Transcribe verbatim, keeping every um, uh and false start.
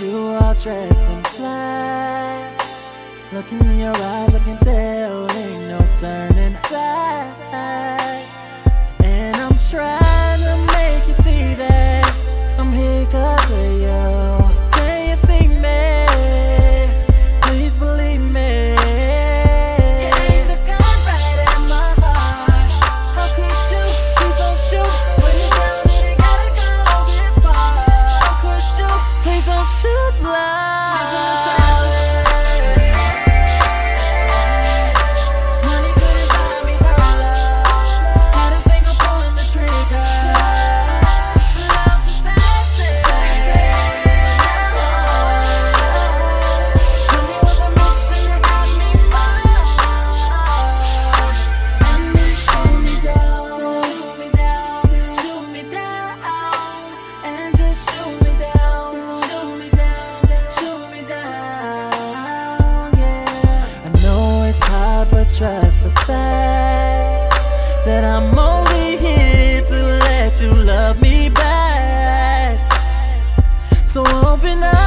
you all dressed in black. Looking in your eyes, I can tell ain't no turning back. And I'm trying to make you see that I'm here 'cause of you. Can you see me? Please believe me. You aimed the gun right at my heart. How could you? Please don't shoot. Put it down, it ain't gotta go this far. How could you? Please don't shoot love. She's an assassin. Money couldn't buy me her love. Had a finger pulling the trigger. Love's assassin. Tell me what's a mission that got me far. And then shoot me down, shoot me down, shoot me down, and just shoot me down, shoot me down, shoot me down, yeah. I know it's hard, but trust the fact that I'm only here to let you love me back. So open up.